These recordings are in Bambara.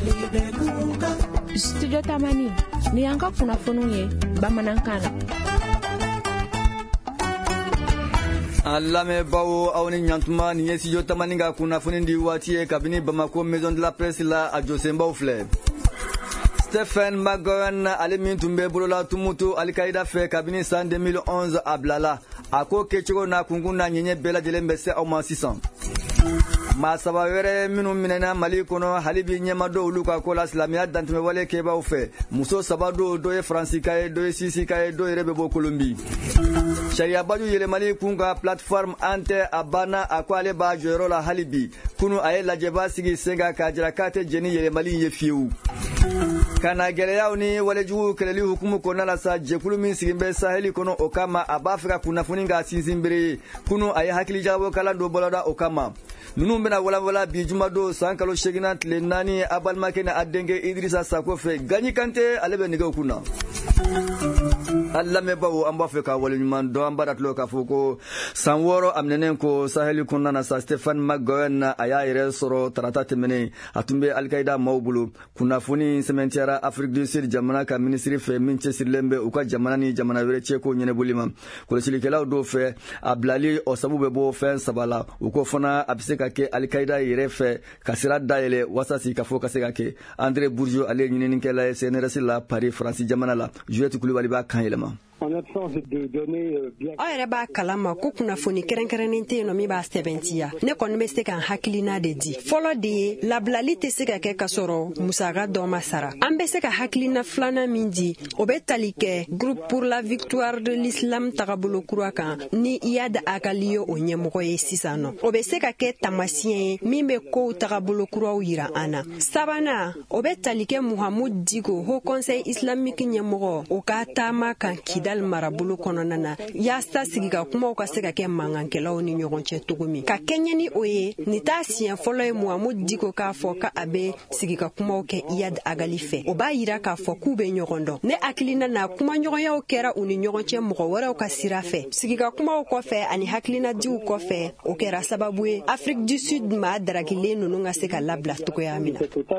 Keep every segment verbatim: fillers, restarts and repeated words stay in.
Studio Tamani ni yanka kunnafoniw ye bamanankan na. Alame bawo awni nyantuma ni yesi Studio Tamani ga kunnafoni di wati e kabini Bamako Maison de la Presse la a Josemba Ofle. Stephen McGowan ale min tumbe bolola tumutu Al-Qaeda fe kabini san deux mille onze a Blala ako kechego na kunguna nyenye bela jelembese au ma six cents. Masaba were minu minena Mali kono halibi nyema do uluka kola islamia dantme wale keba ufe muso sabado do e francika e do e sisika e do e rebebo Kolombi. Sharia baju yele Mali kunga platform ante abana akwale ba jero la halibi kunu aye la jeba sigi senga kajira kate jeni yele Mali ye fiu. Kana geleya ni wale juu keleli hukumu kona la sa jekulu min sigimbe saheli kono okama abafrika kunafuninga sinzimbere kunu aye hakili jabo kala do boloda okama. Nunu mbena wala wala bijuma do sankalo shegina tle nani abal makena adenge Idrissa Sako fe ganyi kante alebe niga kuna. Allah me bawo amba fe ka wala nyman do amba datlo ka foko sanworo amnenen ko saheli kunna na sa Stephen McGowan aya ire soro tarata temene atumbe Al-Qaeda mawbulu kuna funi sementiara Afrique du Sud jamana ka ministry fe minche sirlembe uka jamana ni jamana were cheko nyene bulima ko silikela do fe ablali osabube bo fe sabala uko fona abiseka ke Al-Qaeda irefe kasira daele wasasi kafo kaseka ke André Bourgeau ale nyini nkela C N R S la Paris France jamana la Juliette Koulibaly ba kan yelema. En absence de données bien ayre ba kalama ko kunnafoni kerenkerente no mi ba seventia ne kon be se kan hakilina de di folo de la blali te se ka ke kasoro musaga do masara ambe se ka hakilina flana mindi obetalike groupe pour la victoire de l'islam tagabulo kurakan ni iyad akalio onyemoko yesisano obe se ka ke tamasien mimbe ko tagabulo kuraw yira ana sabana obetalike Muhammad Digo ho conseil islamique nyemoko o ka tama kan dal marabulu konona na yasta sigiga kuma o ka se ka ke mangankelaw ni ɲɔgɔn tugumi ka kenya ni oye ni ta sien folo e Muhammad Diko ka fɔ ka abe sigiga kuma o ke iyad agali fɛ o ba yira ka fɔ ku be ɲɔgɔn dɔn ne akilina na kuma ɲɔgɔnyaw kɛra u ni ɲɔgɔn cɛ mɔgɔ wɛrɛw ka sira fɛ sigiga kuma o kɔfɛ ani hakilina diw kɔfɛ o kɛra sababu ye Afrique du Sud ma darakilen nunu ka se ka labla togoya mina.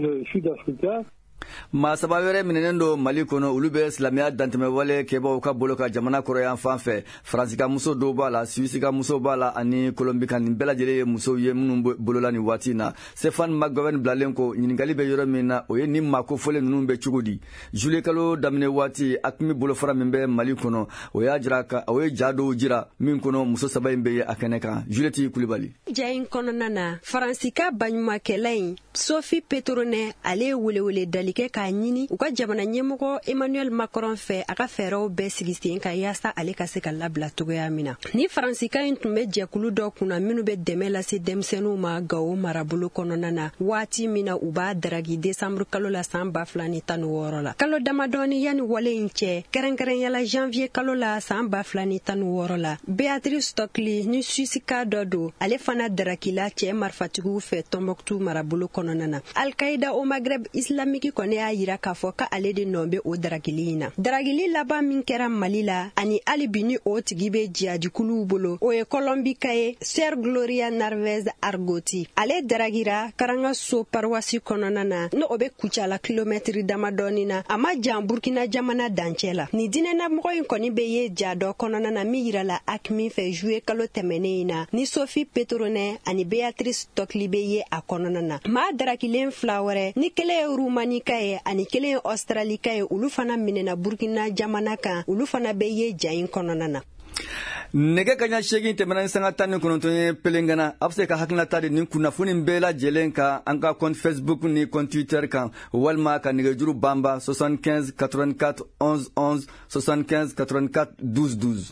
Masaba were minenendo Mali kono ulube islamia danteme wale keba uka boloka jamana korean fanfe Fransika muso do bala Suissika muso bala ani Colombika ni bela jele muso ye munu bolola ni watina Stephen McGowan blalenko nyingali be yoro mina oye ni mako fole nunu be chugudi Julie Kalo damne wati akmi bolo fara mbe Mali kono oya jiraka oye jado jira min kono muso saba mbe akeneka Juliette Koulibaly jayin kono nana Fransika banyuma kelain Sophie Petrone ale wule wule dali ke ka nyini uka jamana nyemoko Emmanuel Macron fe aka fero be sigisten ka yasta ale ka se ka labla togoya mina ni Fransika intumbe jekulu do kuna minu be demela se demsenu ma gawo marabulu konona na wati mina uba daragi décembre kalo la samba flani tanu woro la kalo damadoni yani wale inche kerenkeren yala janvier kalo la samba flani tanu woro la Beatrice Stockley ni Suissika dodo ale fana darakila che marfatigu fe Tombouctou marabulu konona na Al-Qaeda au Maghreb islamique kone a yira ka fɔ ka ale de nɔnbe o daragili na daragili laban min kɛra Mali la ani alibini o tigi be jihadikuluw bolo o ye Colombika ye Sœur Gloria Narvez Argoti ale daragira karanga so paroisse kɔnɔna na no o be kucala kilomɛtiri damadɔni na a ma jan Burkina jamana dancɛ la ni dinɛna mɔgɔ in kɔni be ye ja dɔ kɔnɔna na min yira la akmi fɛ juillet kalo tɛmɛnen na ni Sophie Petrone ani Beatrice Stockley be ye a kɔnɔna na ma darakilen fila wɛrɛ ni kelen ye Rumanika ye ani kelen ye Australika ye ulu fana minena Burkina jamana kan ulu fana be ye jayin kɔnɔna na nege kanya shegin temena sanga tani konontonye pelengana apse ka hakna tadi nin kunnafoni bela jelen ka anka compte Facebook ni compte Twitter kan walma ka nege juru bamba soixante-quinze quatre-vingt-quatre onze onze soixante-quinze quatre-vingt-quatre douze douze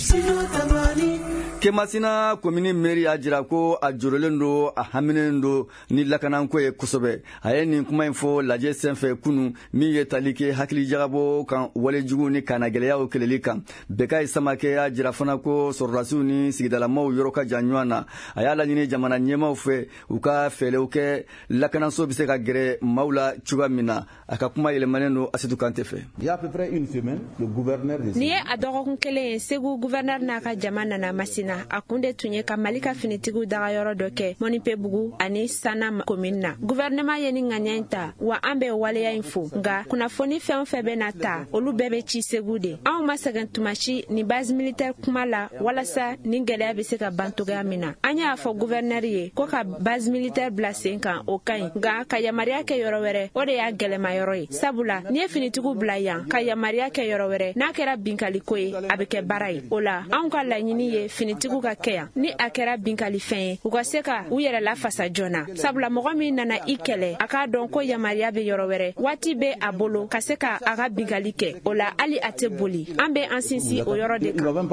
Kemasina komini meri ajira ko a jorolendo a haminendo ni lakanan ko e kusobe ayeni kuma info laje senfe kunu mi yetalike hakili jagabo kan wale jugu ni kana geleya o keleli kan bekai samake ajira fana ko sorrasu ni sigidala maw yoroka janywana ayala nyini jamana nyema fe uka fele uke lakanan so bise ka gere maula chuga mina aka kuma yele maneno asitu kantefe il y a à peu près une semaine le gouverneur de ni adogo kele segu gouverneur na ka jamana na masina na a kun de tun ye ka Mali ka finitigiw dagayɔrɔ dɔ kɛ Mɔnipebugu ani Sana commune na. Gouvernement ye ni ŋaniya in ta wa an bɛ waleya in fo nka kunnafoni fɛn o fɛn bɛ na ta olu bɛɛ bɛ ci Segu de. Anw ma sɛgɛn tuma si ni base militaire kuma la walasa ni gɛlɛya bɛ se ka ban togoya min na. An y'a fɔ gouverneur ye ko ka base militaire bila sen kan o ka ɲi nka ka yamariya kɛ yɔrɔ wɛrɛ o de y'a gɛlɛma yɔrɔ ye. Sabula ni ye finitigiw bila yan ka yamariya kɛ yɔrɔ wɛrɛ n'a kɛra binkaliko ye a bɛ kɛ baara ye. O la anw ka laɲini ye finitigiw ka kɛ yan ni a kɛra binkali fɛn ye u ka se ka u yɛrɛ lafasa joona. Sabula mɔgɔ min nana i kɛlɛ a k'a dɔn ko yamariya bɛ yɔrɔ wɛrɛ waati bɛ a bolo ka se ka a ka binkali kɛ. O la hali a tɛ boli an bɛ an sinsin o yɔrɔ de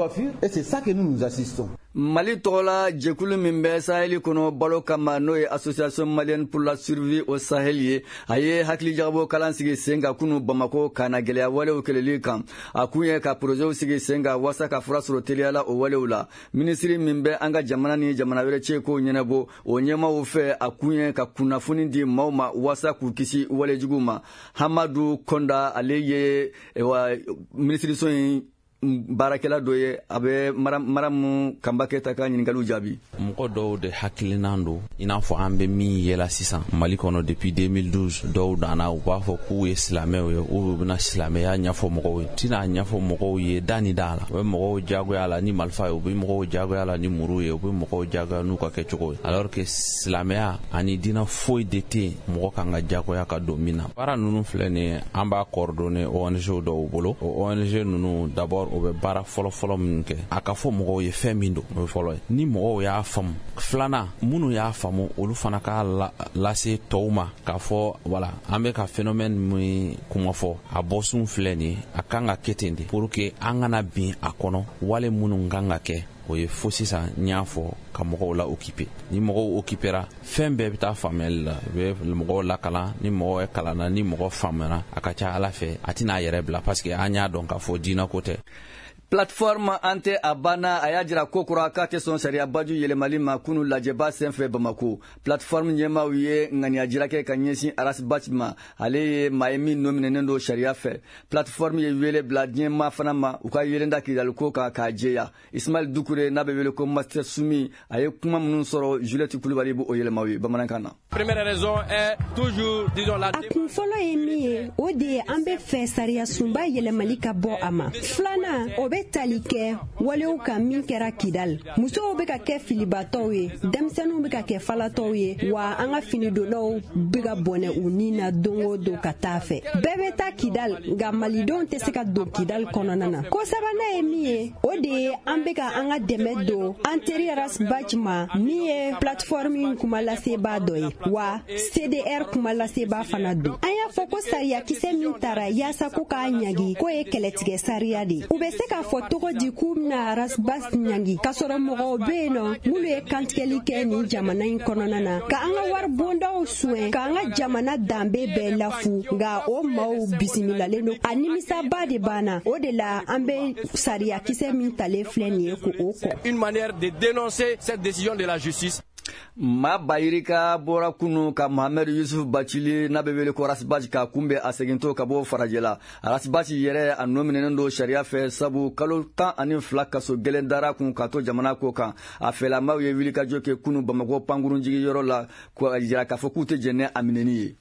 kan. Mali tɔgɔla jɛkulu min bɛ Saheli kɔnɔ balo kama n'o ye Association Malienne pour la survie au Sahel ye a ye hakili jagabɔ kalan sigi sen kan kunu Bamako ka na gɛlɛya walew kɛlɛli kan. A kun ye ka projet sigi sen kan wasa ka fura sɔrɔ teliya la o walew la. Ministiri min bɛ an ka jamana ni jamana wɛrɛ cɛ ko ɲɛnabɔ o ɲɛmaaw fɛ a kun ye ka kunnafoni di maaw ma wasa k'u kisi walejugu ma. Hamadu Konda ale ye ministiri so in baarakɛla dɔ ye a bɛ maramu Kanba Keyita ka ɲininkaliw jaabi. Mɔgɔ dɔw de hakilinan don i n'a fɔ an bɛ min yɛla sisan Mali kɔnɔ depuis deux mille douze dɔw danna u b'a fɔ k'u ye silamɛw ye u bɛna silamɛya ɲɛfɔ mɔgɔw ye tɛna ɲɛfɔ mɔgɔw ye da ni da la u bɛ mɔgɔw jagoya la ni marifa ye u bɛ mɔgɔw jagoya la ni muru ye u bɛ mɔgɔw jagoya n'u ka kɛcogo ye alors que silamɛya ani diinɛ foyi de tɛ yen mɔgɔ kan ka jagoya ka don min na. Baara ninnu filɛ nin ye an b'a coordonner O N G dɔw bolo o O N G ninnu d'abord o bɛ baara fɔlɔ-fɔlɔ min kɛ a ka fɔ mɔgɔw ye fɛn min don o fɔlɔ ye ni mɔgɔw y'a faamu filanan minnu y'a faamu olu fana ka lase tɔw ma k'a fɔ wala an bɛ ka phénomène min kuma fɔ a bɔsun filɛ nin ye a kan ka kɛ ten de pour que an kana bin a kɔnɔ wale minnu kan ka kɛ o ye fo sisan n y'a fɔ ka mɔgɔw la occuper ni mɔgɔw occupera fɛn bɛɛ bɛ taa faamuyali la u bɛ mɔgɔw lakalan ni mɔgɔ ye kalanna ni mɔgɔ faamuyara a ka ca Ala fɛ a tɛna a yɛrɛ bila parce que an y'a dɔn k'a fɔ diinɛ ko tɛ. Plateforme ante a banna a y'a jira ko kura k'a tɛ sɔn sariyabaju yɛlɛmali ma kunu lajɛba senfɛ Bamako. Plateforme ɲɛmaaw ye ŋaniyajira kɛ ka ɲɛsin Arasbach ma ale ye maa ye min nominɛnen don sariya fɛ. Plateforme ye wele bila diɲɛmaa fana ma u ka yelen da Kidaliko kan k'a jɛya. Ismail Dukure n'a bɛ wele ko Master Sumi a ye kuma minnu sɔrɔ Juliette Kulibali b'o yɛlɛmaw ye bamanankan na. Première raison est toujours disons la. A kun fɔlɔ ye min ye o de ye an bɛ fɛ sariya sunba yɛlɛmali ka bɔ a ma. Filanan o bɛ tali kɛ walew kan min kɛra Kidal. Musow bɛ ka kɛ filibatɔw ye denmisɛnninw bɛ ka kɛ falatɔw ye wa an ka finidonnaw bɛ ka bɔnɛ u ni na don o don ka taa fɛ. Bɛɛ bɛ taa Kidal nka malidenw tɛ se ka don Kidal kɔnɔna na. Ko sabanan ye min ye o de ye an bɛ ka an ka dɛmɛ don an teri Arasbach ma min ye plateforme kuma laseba dɔ ye wa C D R kuma laseba fana don. An y'a fɔ ko sariya kisɛ min taara yaasa ko k'a ɲagi ko ye kɛlɛtigɛ sariya de. U bɛ se ka fɔ tɔgɔ di k'u bɛna Arasbach ɲagi k'a sɔrɔ mɔgɔw bɛ yen nɔ minnu ye kantigɛli kɛ nin jamana in kɔnɔna na ka an ka wari bondaw soɲɛ k'an ka jamana danbe bɛɛ lafu nka o maaw bisimilalen don a nimisaba de banna o de la an bɛ sariya kisɛ min talen filɛ nin ye ko o kɔ. Une manière de dénoncer cette décision de la justice. Ma Bayirika bɔra kunu ka Mohamed Yusuf Bacili n'a bɛ wele ko Arasbach ka kunbɛ a segintɔ ka bɔ farajɛ la. Arasbach yɛrɛ a nominɛnen don sariya fɛ sabu kalo tan ani fila kaso gɛlɛn dara kun ka to jamana ko kan. A fɛlamaw ye wilikajɔ kɛ kunu Bamako pankurun jigiyɔrɔ la k'a jira k'a fɔ k'u tɛ jɛnɛ a minɛni ye.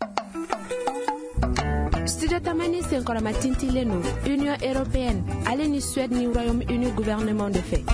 Studio Tamani senkɔrɔma tintilen no Union Européenne ale ni Suède ni Royaume-Uni gouvernement de fait.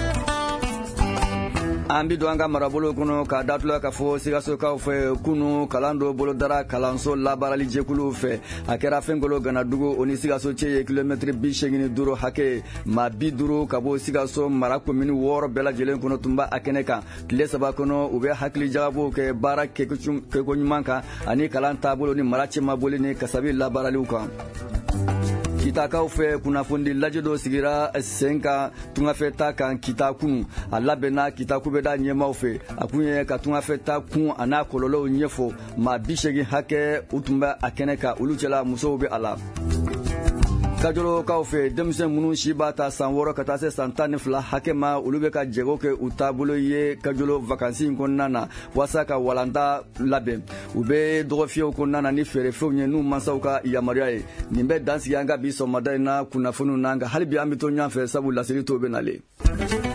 An bi don an ka marabolo kɔnɔ ka datula ka fɔ Sikasokaw fɛ kunu kalan dɔ bolodara kalanso labaarali jɛkuluw fɛ a kɛra Fɛnkolo Ganadugu o ni Sikaso cɛ ye kilomɛtiri bi seegin ni duuru hakɛ maa bi duuru ka bɔ Sikaso mara komini wɔɔrɔ bɛɛ lajɛlen kɔnɔ tun b'a kɛnɛ kan tile saba kɔnɔ u bɛ hakili jagabow kɛ baara kɛko ɲuman kan ani kalan taabolo ni mara cɛmaboli ni kasabi labaaraliw kan. Kitakaw fɛ kunnafoni lajɛ dɔ sigira sen kan tungafɛta kan Kita kunu a labɛnna Kita kubɛda ɲɛmaaw fɛ a kun ye ka tungafɛta kun a n'a kɔlɔlɔw ɲɛfɔ maa bi seegin hakɛ u tun bɛ a kɛnɛ kan olu cɛla musow bɛ a la. Kajolokaw fɛ denmisɛn minnu si b'a ta san wɔɔrɔ ka taa se san tan ni fila hakɛ ma olu bɛ ka jɛgɛw kɛ u taabolo ye Kajolo vakansi in kɔnɔna na walasa ka walanda labɛn u bɛ dɔgɔfiyɛw kɔnɔna na ni feerefɛnw ye n'u mansaw ka yamaruya ye nin bɛ dansigi an ka bi sɔgɔmada in na kunnafoniw na nka hali bi an bɛ to ɲɔgɔn fɛ sabu laseli to bɛ nalen.